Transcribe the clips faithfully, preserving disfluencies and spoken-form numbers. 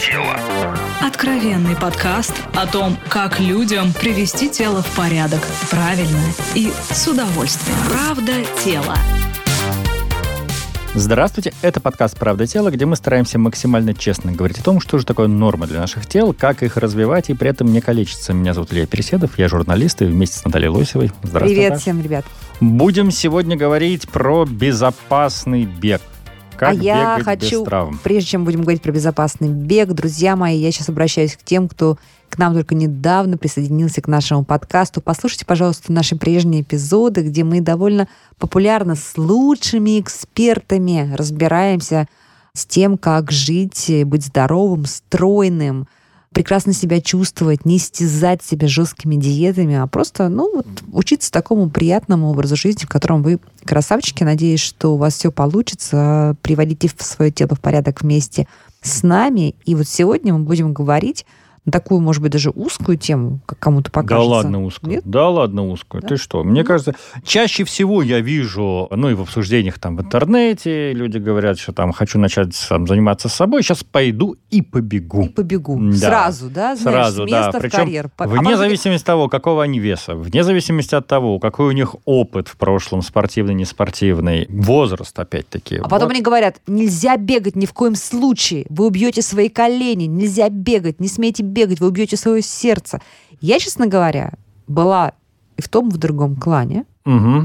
тело». Откровенный подкаст о том, как людям привести тело в порядок правильно и с удовольствием. Правда тела. Здравствуйте, это подкаст «Правда тела», где мы стараемся максимально честно говорить о том, что же такое норма для наших тел, как их развивать и при этом не калечиться. Меня зовут Илья Переседов, я журналист и вместе с Натальей Лосевой. Здравствуйте. Привет Наташа. всем, ребят. Будем сегодня говорить про безопасный бег. Как а я бегать хочу, без травм. прежде чем будем говорить про безопасный бег, друзья мои, я сейчас обращаюсь к тем, кто к нам только недавно присоединился к нашему подкасту. Послушайте, пожалуйста, наши прежние эпизоды, где мы довольно популярно с лучшими экспертами разбираемся с тем, как жить, быть здоровым, стройным, прекрасно себя чувствовать, не истязать себя жесткими диетами, а просто ну, вот, учиться такому приятному образу жизни, в котором вы красавчики. Надеюсь, что у вас все получится. Приводите свое тело в порядок вместе с нами. И вот сегодня мы будем говорить на такую, может быть, даже узкую тему, как кому-то покажется. Да ладно узкую. Нет? Да ладно узкую. Да? Ты что? Мне ну, кажется, чаще всего я вижу, ну и в обсуждениях там в интернете, люди говорят, что там хочу начать там, заниматься собой, сейчас пойду и побегу. И побегу. Да. Сразу, да? Знаешь, Сразу, с места да. в Причем карьер. Вне а зависимости от того, какого они веса, вне зависимости от того, какой у них опыт в прошлом, спортивный, неспортивный, возраст, опять-таки. А потом вот. они говорят, нельзя бегать ни в коем случае, вы убьете свои колени, нельзя бегать, не смейте бегать, вы убьете свое сердце. Я, честно говоря, была и в том, и в другом клане. Угу.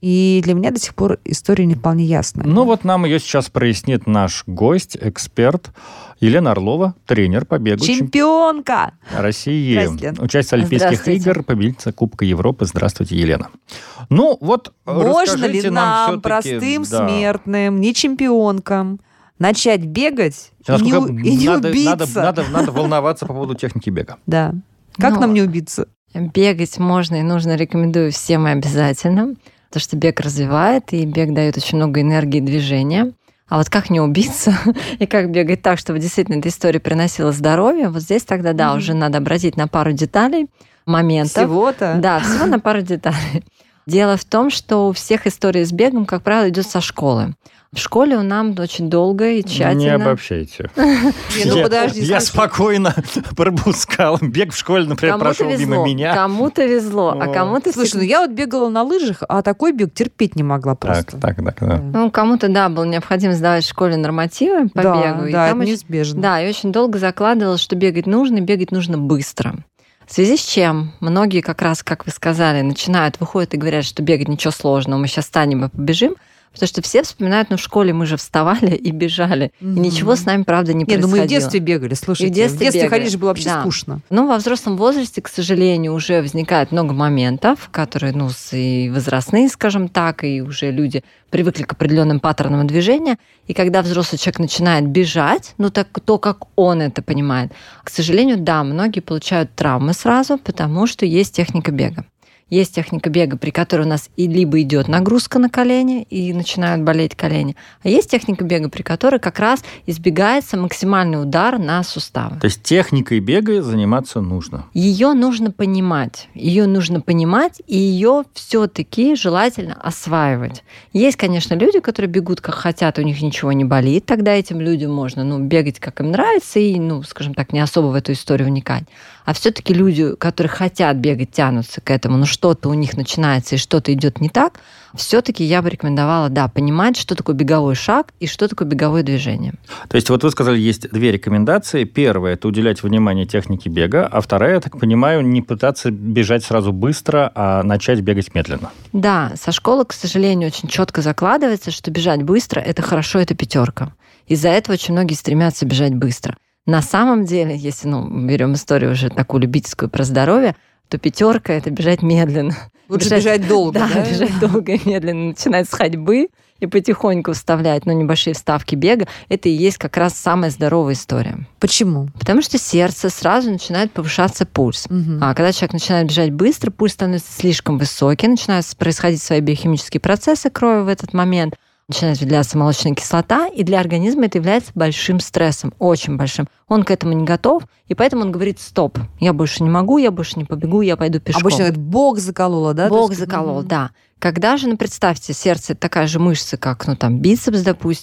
И для меня до сих пор история не вполне ясна. Ну вот нам ее сейчас прояснит наш гость, эксперт Елена Орлова, тренер по бегу. Чемпионка России. Здрасте. Участница Олимпийских игр, победительница Кубка Европы. Здравствуйте, Елена. Ну вот, можно ли нам, нам простым да. смертным, не чемпионкам, начать бегать и не, и не надо, убиться? Надо, надо, надо волноваться по поводу техники бега. Да. Как Но нам не убиться? Бегать можно и нужно, рекомендую всем и обязательно. Потому что бег развивает, и бег дает очень много энергии и движения. А вот как не убиться и как бегать так, чтобы действительно эта история приносила здоровье, вот здесь тогда, да, mm-hmm. уже надо обратить на пару деталей, моментов. Всего-то? Да, всего на пару деталей. Дело в том, что у всех история с бегом, как правило, идет со школы. В школе у нас очень долго и тщательно... Не обобщайте. Ну, подожди. Я спокойно пропускал. Бег в школе, например, прошел мимо меня. Кому-то везло, а кому-то... Слушай, ну я вот бегала на лыжах, а такой бег терпеть не могла просто. Так, так, так, да. Ну, кому-то, да, было необходимо сдавать в школе нормативы по бегу. Да, это неизбежно. Да, и очень долго закладывалось, что бегать нужно, и бегать нужно быстро. В связи с чем многие, как раз, как вы сказали, начинают, выходят и говорят, что бегать ничего сложного, мы сейчас встанем и побежим. Потому что все вспоминают, ну, в школе мы же вставали и бежали. Mm-hmm. И ничего с нами, правда, не происходило. Нет, ну мы в детстве бегали, слушайте. И в детстве, в детстве бегали. ходить же было вообще да. скучно. Ну, во взрослом возрасте, к сожалению, уже возникает много моментов, которые, ну, и возрастные, скажем так, и уже люди привыкли к определенным паттернам движения. И когда взрослый человек начинает бежать, ну, так то, как он это понимает, к сожалению, да, многие получают травмы сразу, потому что есть техника бега. Есть техника бега, при которой у нас и либо идет нагрузка на колени, и начинают болеть колени, а есть техника бега, при которой как раз избегается максимальный удар на суставы. То есть техникой бега заниматься нужно? Ее нужно понимать. Ее нужно понимать, и ее все-таки желательно осваивать. Есть, конечно, люди, которые бегут как хотят, у них ничего не болит, тогда этим людям можно ну, бегать, как им нравится, и, ну, скажем так, не особо в эту историю вникать. А все-таки люди, которые хотят бегать, тянутся к этому, но что-то у них начинается и что-то идет не так, все-таки я бы рекомендовала, да, понимать, что такое беговой шаг и что такое беговое движение. То есть вот вы сказали, есть две рекомендации. Первая – это уделять внимание технике бега, а вторая, я так понимаю, не пытаться бежать сразу быстро, а начать бегать медленно. Да, со школы, к сожалению, очень четко закладывается, что бежать быстро – это хорошо, это пятерка. Из-за этого очень многие стремятся бежать быстро. На самом деле, если ну, берем историю уже такую любительскую про здоровье, то пятерка это бежать медленно. Лучше бежать, бежать долго, да? Да, бежать долго и медленно. Начинать с ходьбы и потихоньку вставлять ну, небольшие вставки бега. Это и есть как раз самая здоровая история. Почему? Потому что сердце сразу начинает повышаться пульс. Угу. А когда человек начинает бежать быстро, пульс становится слишком высокий, начинают происходить свои биохимические процессы крови в этот момент, начинает выделяться молочная кислота, и для организма это является большим стрессом, очень большим. Он к этому не готов, и поэтому он говорит: стоп, я больше не могу, я больше не побегу, я пойду пешком. Обычно говорит, Бог заколола, да? Бог есть... заколол, да. Когда же, ну, представьте, сердце — это такая же мышца, как, ну, там, бицепс, допустим,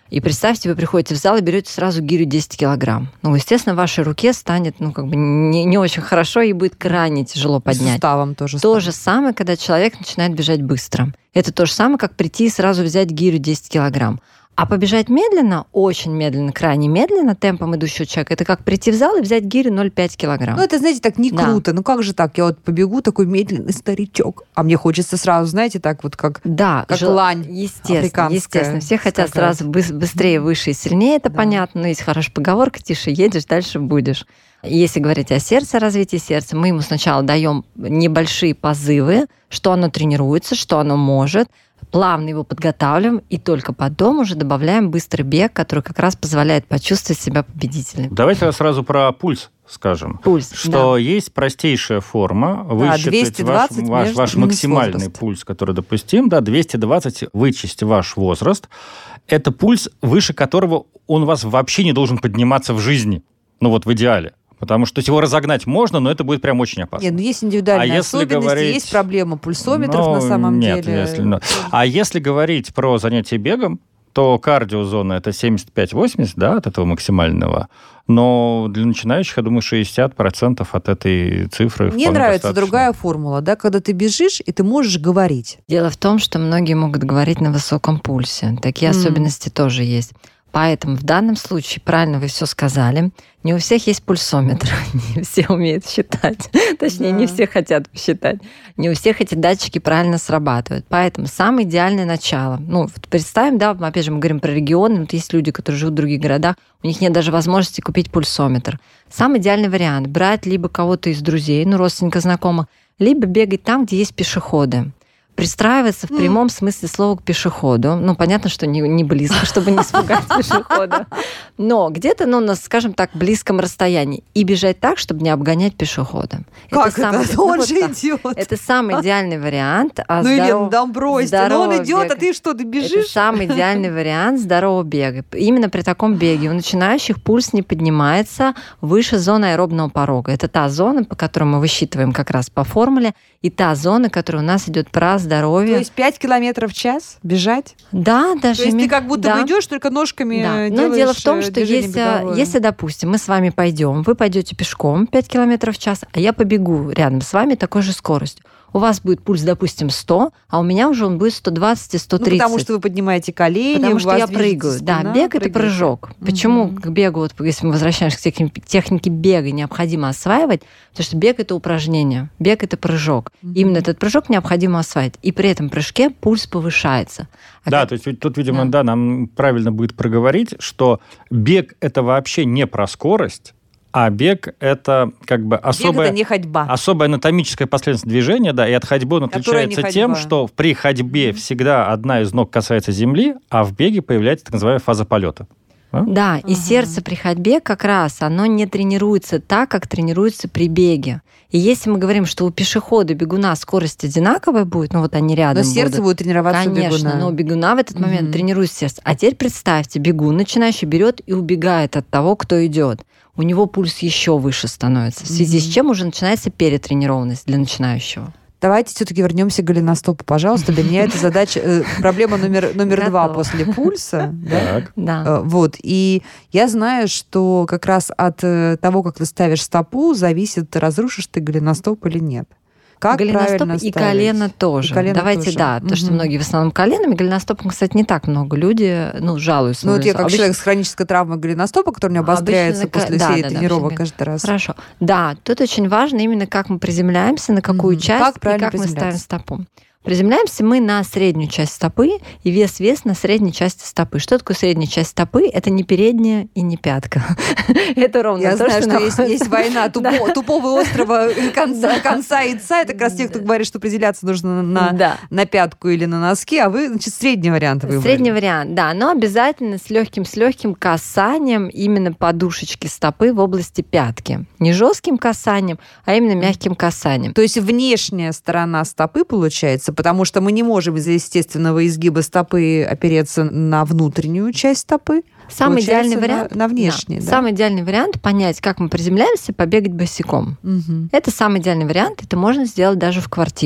И представьте, вы приходите в зал и берете сразу гирю десять килограмм. Ну, естественно, вашей руке станет, ну, как бы не, не очень хорошо и будет крайне тяжело поднять. Суставом тоже. То же самое, когда человек начинает бежать быстро. Это то же самое, как прийти и сразу взять гирю десять килограмм. А побежать медленно, очень медленно, крайне медленно, темпом идущего человека, это как прийти в зал и взять гирю ноль целых пять десятых килограмм. Ну, это, знаете, так не Да. круто. Ну, как же так? Я вот побегу, такой медленный старичок. А мне хочется сразу, знаете, так вот как... Да, как жел- лань естественно, африканская естественно. Все хотят скакать. сразу быс- быстрее, выше и сильнее, это Да. понятно. Но есть хорошая поговорка: тише едешь, дальше будешь. Если говорить о сердце, развитии сердца, мы ему сначала даем небольшие позывы, что оно тренируется, что оно может, плавно его подготавливаем, и только потом уже добавляем быстрый бег, который как раз позволяет почувствовать себя победителем. Давайте сразу про пульс скажем. Пульс, что да. есть простейшая форма высчитать двести ваш, двадцать ваш, между- ваш минус максимальный возраст. пульс, который допустим. Да, двести двадцать вычесть ваш возраст. Это пульс, выше которого он у вас вообще не должен подниматься в жизни. Ну вот в идеале. Потому что его разогнать можно, но это будет прям очень опасно. Нет, ну есть индивидуальные А если особенности, говорить- есть проблема пульсометров Ну, на самом нет, деле. Если, ну, а если говорить про занятие бегом, то кардиозона это семьдесят пять восемьдесят, да, от этого максимального. Но для начинающих, я думаю, шестьдесят процентов от этой цифры Мне вполне нравится достаточно. другая формула, да, когда ты бежишь, и ты можешь говорить. Дело в том, что многие могут говорить на высоком пульсе. Такие М. особенности тоже есть. Поэтому в данном случае, правильно вы все сказали, не у всех есть пульсометр, не все умеют считать. Точнее, Да. не все хотят посчитать. Не у всех эти датчики правильно срабатывают. Поэтому самое идеальное начало. Ну, вот представим, да, опять же, мы говорим про регионы, вот есть люди, которые живут в других городах, у них нет даже возможности купить пульсометр. Самый идеальный вариант — брать либо кого-то из друзей, ну, родственников, знакомых, либо бегать там, где есть пешеходы. Пристраиваться в М. прямом смысле слова к пешеходу. Ну, понятно, что не, не близко, чтобы не испугать пешехода. Но где-то, ну, на, скажем так, близком расстоянии. И бежать так, чтобы не обгонять пешехода. Как это? самый- Ну, он вот же так. идет. Это самый идеальный вариант. а Ну, Елена, здоров- да брось, ты. Ну, он здорового идет, а бега. ты что, ты Это бежишь? самый идеальный вариант здорового бега. Именно при таком беге у начинающих пульс не поднимается выше зоны аэробного порога. Это та зона, по которой мы высчитываем как раз по формуле, и та зона, которая у нас идет про То здоровье. есть пять километров в час бежать? Да, даже То есть ты ми- как будто да. бы идешь, только ножками Да. э, Но делаешь дело в том, э, что движение если, беговое. если, допустим, мы с вами пойдем, вы пойдете пешком пять километров в час, а я побегу рядом с вами такой же скоростью, у вас будет пульс, допустим, сто, а у меня уже он будет сто двадцать и сто Ну, тридцать. потому что вы поднимаете колени, Потому у что вас я движется прыгаю. Да, спина, бег это прыгаете. прыжок. Мгм. Почему к бегу, вот если мы возвращаемся к технике, технике бега, необходимо осваивать? Потому что бег это упражнение, бег это прыжок. Мгм. Именно этот прыжок необходимо осваивать. И при этом прыжке пульс повышается. А Да, как- то есть ведь тут, видимо, Да. да, нам правильно будет проговорить, что бег это вообще не про скорость, а бег это как бы Бег особая, это не ходьба. особая анатомическая последовательность движения, да, и от ходьбы он Которая не отличается тем, ходьба. что при ходьбе всегда одна из ног касается земли, а в беге появляется так называемая фаза полета. Да, и Ага. сердце при ходьбе как раз, оно не тренируется так, как тренируется при беге. И если мы говорим, что у пешехода и бегуна скорость одинаковая будет, ну вот они рядом Но сердце будут, будет тренироваться у конечно, бегуна. но у бегуна в этот момент Мгм. тренируется сердце. А теперь представьте, бегун начинающий берет и убегает от того, кто идет. У него пульс еще выше становится, в связи с Мгм. чем уже начинается перетренированность для начинающего. Давайте все-таки вернемся к голеностопу, пожалуйста. Для меня это задача, э, проблема номер, номер два Готово. после пульса. Да? Так. Да. Э, Вот. И я знаю, что как раз от э, того, как ты ставишь стопу, зависит, разрушишь ты голеностоп или нет. Как Голеностоп правильно и ставить? колено тоже. И колено Давайте, тоже. да, то, что Мгм. многие в основном коленами, голеностопом, кстати, не так много. Люди, ну, жалуются. Ну, на вот я как голеностоп. человек с хронической травмой голеностопа, который у меня Обычно обостряется на ко- после да, серии да, да, тренировок обычно каждый раз. Хорошо. Да, тут очень важно именно, как мы приземляемся, на какую Мгм. часть Как и правильно как мы ставим приземляться? стопу. Приземляемся мы на среднюю часть стопы, и вес-вес на средней части стопы. Что такое средняя часть стопы? Это не передняя и не пятка. Это ровно Я то, знаю, что есть, находится- есть война тупо- тупого острова и конца, конца яйца. Это как раз те, кто говорит, что определяться нужно на, Да. на пятку или на носки, а вы, значит, средний вариант выбрали. Средний вариант, да, но обязательно с легким, с легким касанием именно подушечки стопы в области пятки. Не жестким касанием, а именно мягким касанием. То есть внешняя сторона стопы получается, потому что мы не можем из-за естественного изгиба стопы опереться на внутреннюю часть стопы. Самый Получается, идеальный на- вариант на внешний, да. Самый идеальный вариант понять, как мы приземляемся, побегать босиком. Мгм. Это самый идеальный вариант, это можно сделать даже в квартире.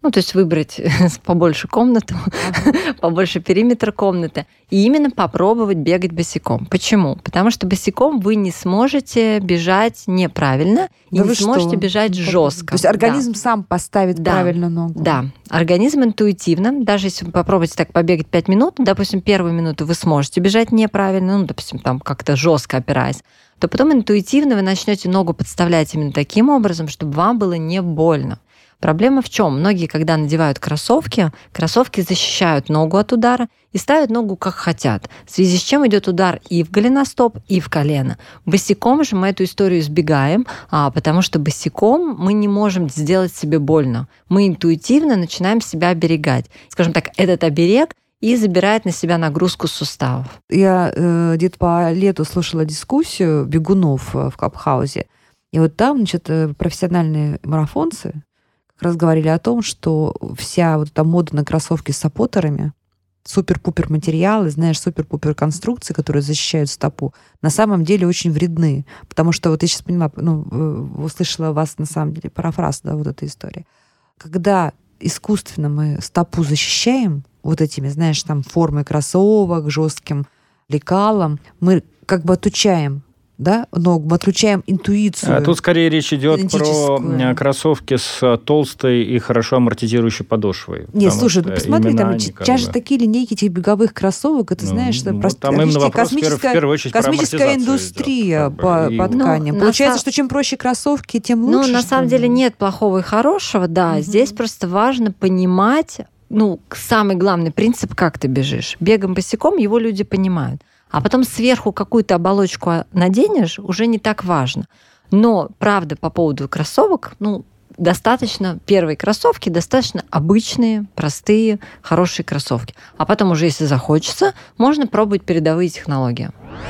Ну, то есть выбрать побольше комнату, ага. побольше периметр комнаты, и именно попробовать бегать босиком. Почему? Потому что босиком вы не сможете бежать неправильно и да не сможете что? бежать жестко. То есть организм да. сам поставит да. правильно ногу. Да, организм интуитивно, даже если вы попробуете так побегать пять минут, допустим, первую минуту вы сможете бежать неправильно, ну, допустим, там как-то жестко опираясь, то потом интуитивно вы начнете ногу подставлять именно таким образом, чтобы вам было не больно. Проблема в чем? Многие, когда надевают кроссовки, кроссовки защищают ногу от удара и ставят ногу как хотят, в связи с чем идет удар и в голеностоп, и в колено. Босиком же мы эту историю избегаем, а, потому что босиком мы не можем сделать себе больно. Мы интуитивно начинаем себя оберегать. Скажем так, этот оберег и забирает на себя нагрузку суставов. Я э, где-то по лету слушала дискуссию бегунов в Клабхаусе, и вот там, значит, профессиональные марафонцы как раз говорили о том, что вся вот эта мода на кроссовки с саппортерами, супер-пупер материалы, знаешь, супер-пупер конструкции, которые защищают стопу, на самом деле очень вредны. Потому что вот я сейчас поняла, ну, услышала вас на самом деле парафраз, да, вот эта история. Когда искусственно мы стопу защищаем вот этими, знаешь, там формой кроссовок, жестким лекалом, мы как бы отучаем, да, ногу, мы отключаем интуицию. А тут скорее речь идет про кроссовки с толстой и хорошо амортизирующей подошвой. Нет, слушай, ну посмотри, там сейчас же такие линейки этих беговых кроссовок, это, ну, знаешь, это просто там именно вопрос, космическая, в первую очередь, космическая индустрия идет, по, и... по тканям. Ну, Получается, са... что чем проще кроссовки, тем лучше. Ну, на самом деле нет плохого и хорошего, да. Угу. Здесь просто важно понимать, ну, самый главный принцип, как ты бежишь. Бегом босиком его люди понимают. А потом сверху какую-то оболочку наденешь, уже не так важно. Но, правда, по поводу кроссовок, ну, достаточно, первые кроссовки достаточно обычные, простые, хорошие кроссовки. А потом уже, если захочется, можно пробовать передовые технологии.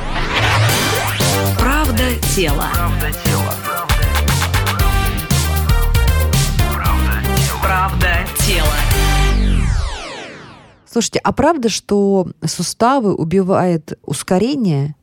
Правда тела. Правда тела. Правда тела. Слушайте, а правда, что суставы убивает ускорение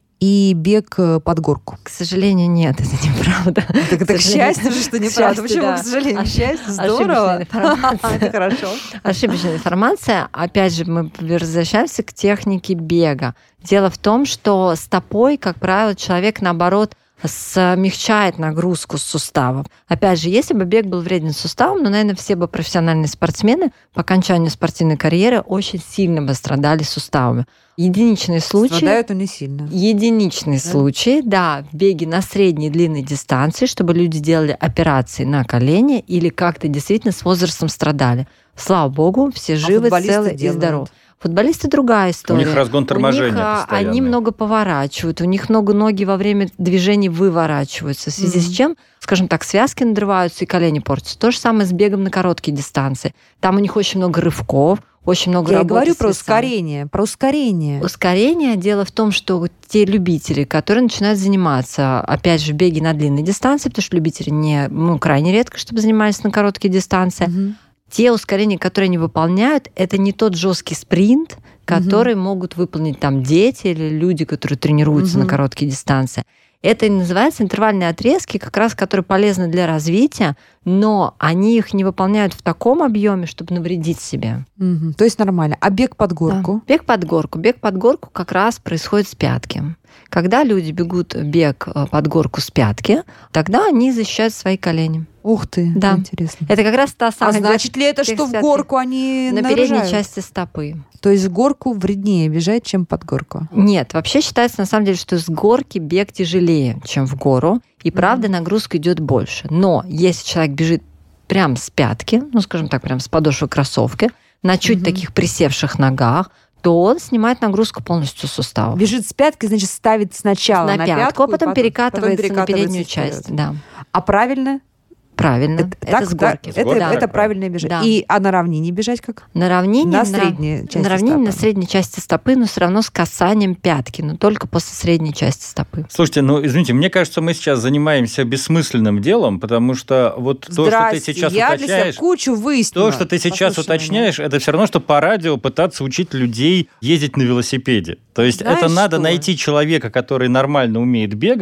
и бег под горку? К сожалению, нет, это неправда. Так это к счастью же, что неправда. Почему, к сожалению? К счастью, здорово. Это хорошо. Ошибочная информация. Опять же, мы возвращаемся к технике бега. Дело в том, что стопой, как правило, человек, наоборот, смягчает нагрузку с суставов. Опять же, если бы бег был вреден суставам, ну, наверное, все бы профессиональные спортсмены по окончанию спортивной карьеры очень сильно бы страдали суставами. Единичные случаи... Страдают они сильно. Единичные да? случаи, да, в беге на средней и длинной дистанции, чтобы люди делали операции на колени или как-то действительно с возрастом страдали. Слава богу, все живы, а целы и здоровы. Футболисты другая история. У них разгон торможения у них, постоянный. Они много поворачивают, у них много ноги во время движений выворачиваются, в связи mm-hmm. с чем, скажем так, связки надрываются и колени портятся. То же самое с бегом на короткие дистанции. Там у них очень много рывков, очень много Я работы. Я говорю про ускорение, про ускорение. Ускорение. Дело в том, что те любители, которые начинают заниматься, опять же, в беге на длинной дистанции, потому что любители не, ну, крайне редко, чтобы занимались на короткие дистанции, mm-hmm. те ускорения, которые они выполняют, это не тот жесткий спринт, который угу. могут выполнить там дети или люди, которые тренируются угу. на короткие дистанции. Это и называется интервальные отрезки, как раз которые полезны для развития, но они их не выполняют в таком объеме, чтобы навредить себе. Угу. То есть нормально. А бег под горку? Да. Бег под горку. Бег под горку как раз происходит с пятки. Когда люди бегут бег под горку с пятки, тогда они защищают свои колени. Ух ты, да. Интересно. Это как раз та самая... А значит ли это, что в горку они на нарушают? Передней части стопы. То есть в горку вреднее бежать, чем под горку? Нет, вообще считается на самом деле, что с горки бег тяжелее, чем в гору, и правда mm-hmm. нагрузка идет больше. Но если человек бежит прям с пятки, ну, скажем так, прям с подошвы кроссовки, на чуть mm-hmm. таких присевших ногах, то он снимает нагрузку полностью с суставов. Бежит с пятки, значит, ставит сначала на, на пятку, пятку, а потом, потом, перекатывается, потом перекатывается на переднюю часть. Да. А правильно? Правильно. Это, это так, с горки. Это, да. это правильно бежать. Да. И, а на равнине бежать как? На равнине, на, на средней части на равнине, стопы. На средней части стопы, но все равно с касанием пятки, но только после средней части стопы. Слушайте, ну, извините, мне кажется, мы сейчас занимаемся бессмысленным делом, потому что вот то, что ты сейчас я уточняешь... для себя кучу выяснила. То, что ты сейчас Послушай уточняешь, меня. Это все равно, что по радио пытаться учить людей ездить на велосипеде. То есть Знаешь это надо что? найти человека, который нормально умеет бегать,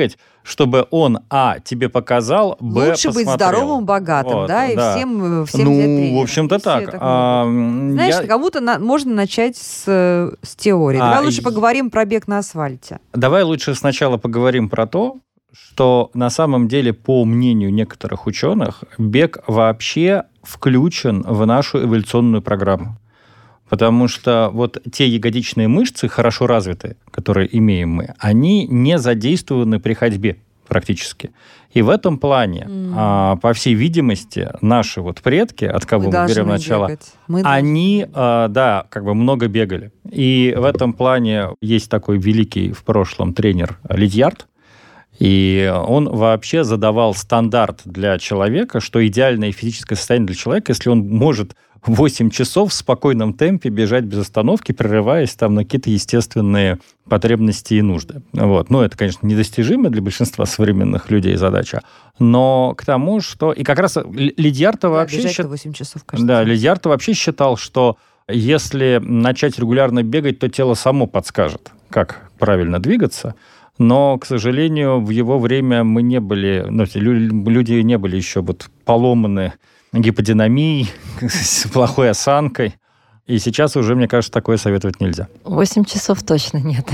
чтобы он, а, тебе показал, б, Лучше посмотрел. быть здоровым, богатым, Вот, да, и да. всем, всем Ну, взять тренера. в общем-то, И все так. А, Знаешь, я- как будто на- можно начать с, с теории. А, Давай лучше и- поговорим про бег на асфальте. Давай лучше сначала поговорим про то, что на самом деле, по мнению некоторых ученых, бег вообще включен в нашу эволюционную программу. Потому что вот те ягодичные мышцы, хорошо развитые, которые имеем мы, они не задействованы при ходьбе практически. И в этом плане, Mm. а, по всей видимости, наши вот предки, от кого мы, должны берем начало, бегать. Мы они, а, да, как бы много бегали. И в этом плане есть такой великий в прошлом тренер Лидьярд, и он вообще задавал стандарт для человека, что идеальное физическое состояние для человека, если он может восемь часов в спокойном темпе бежать без остановки, прерываясь там на какие-то естественные потребности и нужды. Вот. Ну, это, конечно, недостижимо для большинства современных людей задача, но к тому, что... И как раз Лидьярд вообще... бежать счит- восемь часов каждый Да, день. Лидьярд вообще считал, что если начать регулярно бегать, то тело само подскажет, как правильно двигаться. Но, к сожалению, в его время мы не были, ну, лю- люди не были еще вот поломаны гиподинамией, с плохой осанкой. И сейчас уже, мне кажется, такое советовать нельзя. Восемь часов точно нет.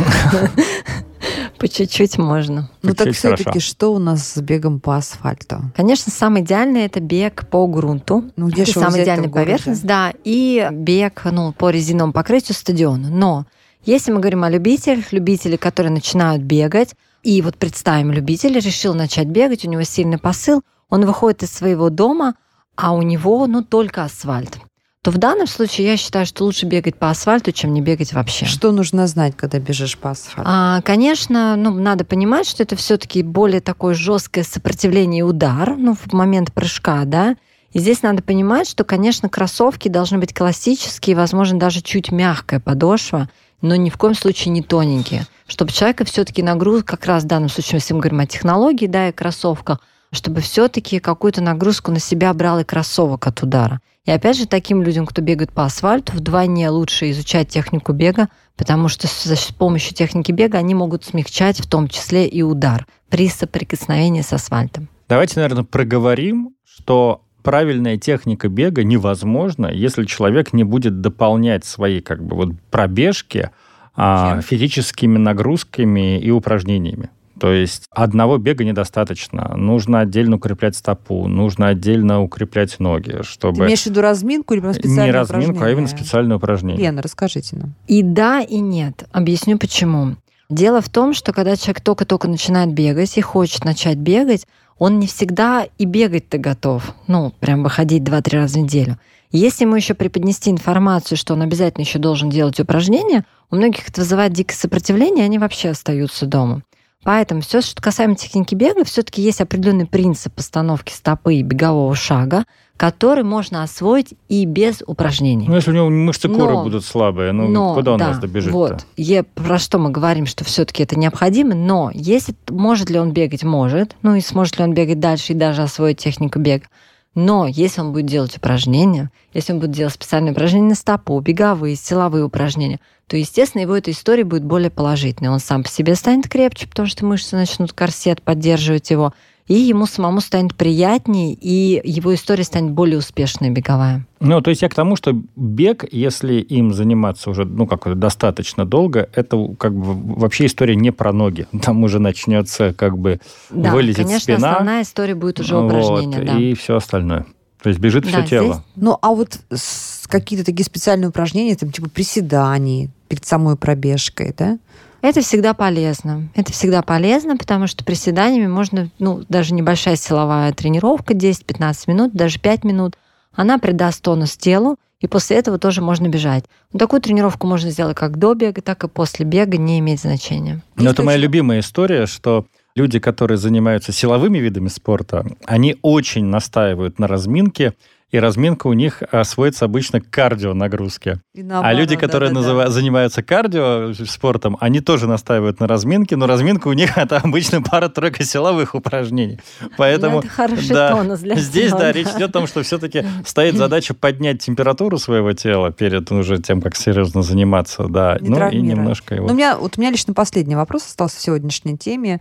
По чуть-чуть можно. Ну так Чуть все-таки, хорошо. что у нас с бегом по асфальту? Конечно, самый идеальный это бег по грунту. Ну, где Это ж его самая взять-то идеальная в городе? поверхность, да, и бег ну, по резиновому покрытию стадиона. Но если мы говорим о любителях, любители, которые начинают бегать, и вот представим, любитель решил начать бегать, у него сильный посыл, он выходит из своего дома, а у него ну, только асфальт, то в данном случае я считаю, что лучше бегать по асфальту, чем не бегать вообще. Что нужно знать, когда бежишь по асфальту? А, конечно, ну, надо понимать, что это все-таки более такое жесткое сопротивление и удар, ну, в момент прыжка, да. И здесь надо понимать, что, конечно, кроссовки должны быть классические, возможно, даже чуть мягкая подошва, но ни в коем случае не тоненькие, чтобы человека все-таки нагрузка, как раз в данном случае, если мы говорим о технологии, да, и кроссовках, чтобы все-таки какую-то нагрузку на себя брал и кроссовок от удара. И опять же, таким людям, кто бегает по асфальту, вдвойне лучше изучать технику бега, потому что с с помощью техники бега они могут смягчать в том числе и удар при соприкосновении с асфальтом. Давайте, наверное, проговорим, что правильная техника бега невозможна, если человек не будет дополнять свои как бы, вот, пробежки а, физическими нагрузками и упражнениями. То есть одного бега недостаточно. Нужно отдельно укреплять стопу, нужно отдельно укреплять ноги, чтобы... Ты имеешь в виду разминку или прям специальное Не разминку, а упражнение? именно специальное упражнение. Лена, расскажите нам. И да, и нет. Объясню почему. Дело в том, что когда человек только-только начинает бегать и хочет начать бегать, он не всегда и бегать-то готов. Ну, прям выходить два-три раза в неделю. Если ему еще преподнести информацию, что он обязательно еще должен делать упражнения, у многих это вызывает дикое сопротивление, и они вообще остаются дома. Поэтому все, что касаемо техники бега, все-таки есть определенный принцип постановки стопы и бегового шага, который можно освоить и без упражнений. Ну, если у него мышцы коры Но- будут слабые, ну, но, куда он да, нас добежит-то? Вот. Е- про что мы говорим, что все-таки это необходимо, но если может ли он бегать, может, ну и сможет ли он бегать дальше и даже освоить технику бега. Но если он будет делать упражнения, если он будет делать специальные упражнения на стопу, беговые, силовые упражнения, то, естественно, его эта история будет более положительной. Он сам по себе станет крепче, потому что мышцы начнут корсет поддерживать его, и ему самому станет приятнее, и его история станет более успешной беговая. Ну, то есть я к тому, что бег, если им заниматься уже, ну, как достаточно долго, это как бы вообще история не про ноги. Там уже начнется как бы Да, вылезет конечно, спина. основная история будет уже упражнения, вот, да. И все остальное. То есть бежит Да, все тело. здесь- Ну, а вот с- какие-то такие специальные упражнения, там, типа приседаний перед самой пробежкой, да? Это всегда полезно. Это всегда полезно, потому что приседаниями можно, ну, даже небольшая силовая тренировка, десять-пятнадцать минут, даже пять минут, она придаст тонус телу, и после этого тоже можно бежать. Но такую тренировку можно сделать как до бега, так и после бега, не имеет значения. Но Есть это моя точно- любимая история, что люди, которые занимаются силовыми видами спорта, они очень настаивают на разминке, и разминка у них а, сводится обычно к кардионагрузке. И А наоборот, люди, которые да-да-да. называ- занимаются кардио спортом, они тоже настаивают на разминке, но разминка у них это обычно пара-тройка силовых упражнений. Поэтому Ну, это хороший да, тонус для здесь тела, да, да. речь идет о том, что все-таки стоит задача поднять температуру своего тела перед уже тем, как серьезно заниматься, да, Не ну и травмировать. немножко его. Ну, у меня, вот у меня лично последний вопрос остался в сегодняшней теме.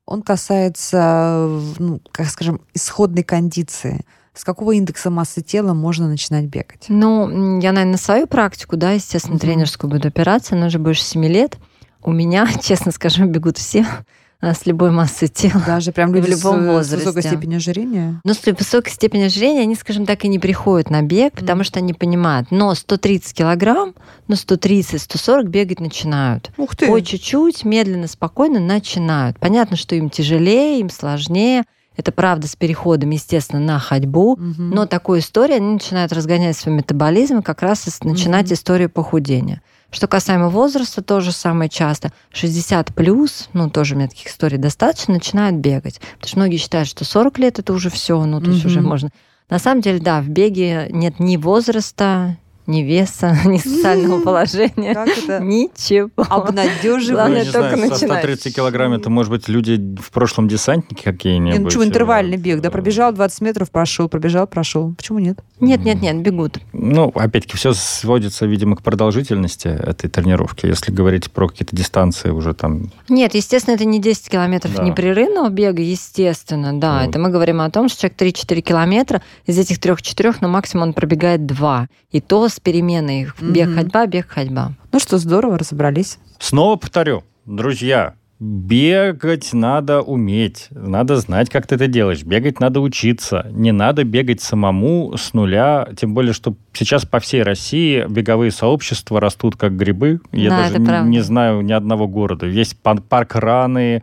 он касается, ну, как скажем, исходной кондиции. С какого индекса массы тела можно начинать бегать? Ну, я, наверное, на свою практику, да, естественно, угу. тренерскую буду опираться, она уже больше семи лет. У меня, честно скажем, бегут все с любой массой тела. Даже прям люди в любом с, возрасте. с высокой степенью ожирения? Ну, с высокой степенью ожирения они, скажем так, и не приходят на бег, mm. потому что они понимают, но сто тридцать килограмм, ну, сто тридцать - сто сорок бегать начинают. Ух ты! По чуть-чуть, медленно, спокойно начинают. Понятно, что им тяжелее, им сложнее. Это правда с переходом, естественно, на ходьбу. Mm-hmm. Но такую историю они начинают разгонять свой метаболизм, как раз и начинать mm-hmm. историю похудения. Что касаемо возраста, тоже самое часто. шестьдесят плюс, ну, тоже у меня таких историй достаточно, начинают бегать. Потому что многие считают, что сорок лет это уже все, ну, то есть mm-hmm. уже можно. На самом деле, да, в беге нет ни возраста, ни веса, ни социального положения. Как это? Ничего. Обнадеживающе. Главное не только знаю, начинать. Со ста тридцати килограмм это, может быть, люди в прошлом десантники какие-нибудь. Ну, почему интервальный бег? Да, пробежал двадцать метров, прошел, пробежал, прошел. Почему нет? Нет, нет, нет, бегут. Ну, опять-таки, все сводится, видимо, к продолжительности этой тренировки. Если говорить про какие-то дистанции уже там... Нет, естественно, это не десять километров да. непрерывного бега, естественно, да. Вот. Это мы говорим о том, что человек три-четыре километра, из этих трех-четырех, ну, максимум он пробегает два. И то с переменной бег-ходьба, бег-ходьба. Ну что, здорово, разобрались. Снова повторю, друзья, бегать надо уметь, надо знать, как ты это делаешь. Бегать надо учиться. Не надо бегать самому с нуля, тем более, что сейчас по всей России беговые сообщества растут как грибы. Я да, даже не, не знаю ни одного города. Есть парк Раны,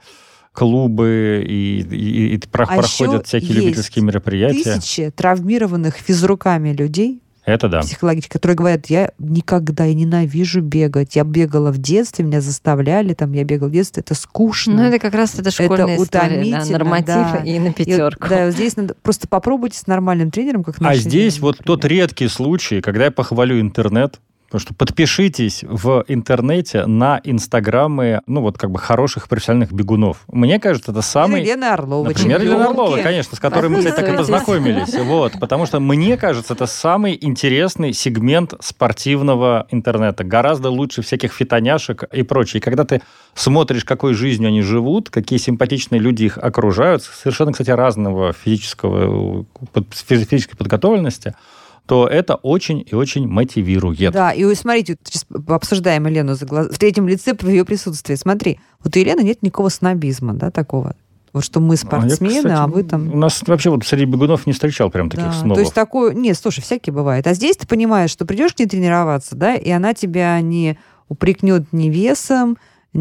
клубы, и, и, и про, а проходят всякие любительские мероприятия. Тысячи травмированных физруками людей, это да. психологически, которые говорят, я никогда, я ненавижу бегать. Я бегала в детстве, меня заставляли, там, я бегала в детстве, это скучно. Ну, это как раз это школьная это история, да, норматив да. и на пятерку. И, да, здесь надо просто попробуйте с нормальным тренером, как наш. А здесь тренер, вот например. тот редкий случай, когда я похвалю интернет, потому что подпишитесь в интернете на инстаграмы, ну, вот как бы хороших профессиональных бегунов. Мне кажется, это самый... Елена Орлова. Например, Елена Орлова, конечно, с которой мы так и познакомились. Вот, потому что, мне кажется, это самый интересный сегмент спортивного интернета. Гораздо лучше всяких фитоняшек и прочее. И когда ты смотришь, какой жизнью они живут, какие симпатичные люди их окружают, совершенно, кстати, разного физического, физической подготовленности, то это очень и очень мотивирует. Да, и смотрите, сейчас обсуждаем Елену за глаз... в третьем лице в ее присутствии. Смотри, вот у Елены нет никакого снобизма, да, такого. Вот что мы спортсмены, а, я, кстати, а вы там... У нас вообще вот среди бегунов не встречал прям таких да, снобов. То есть такое... Нет, слушай, всякие бывает. А здесь ты понимаешь, что придешь к ней тренироваться, да, и она тебя не упрекнет ни весом,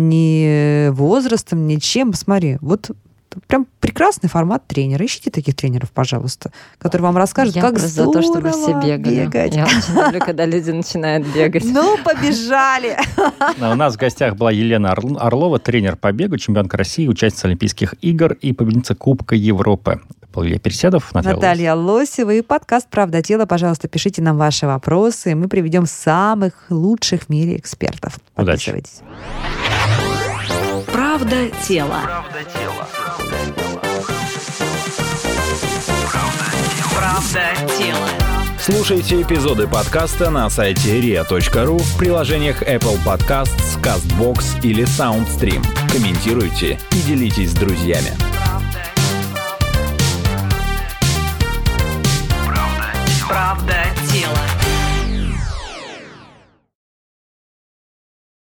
ни возрастом, ни чем. Посмотри, вот... Прям прекрасный формат тренера. Ищите таких тренеров, пожалуйста, которые вам расскажут, я как здорово за то, чтобы все бегали. бегать. Я очень люблю, когда люди начинают бегать. Ну, побежали! У нас в гостях была Елена Орлова, тренер по бегу, чемпионка России, участница Олимпийских игр и победительница Кубка Европы. Илья Переседов, Наталья, Наталья Лосева и подкаст «Правда тела». Пожалуйста, пишите нам ваши вопросы, и мы приведем самых лучших в мире экспертов. Подписывайтесь. Правда тела. Правда тела. Правда тела. Слушайте эпизоды подкаста на сайте риа точка ру, в приложениях Apple Podcasts, CastBox или SoundStream. Комментируйте и делитесь с друзьями. Правда тела.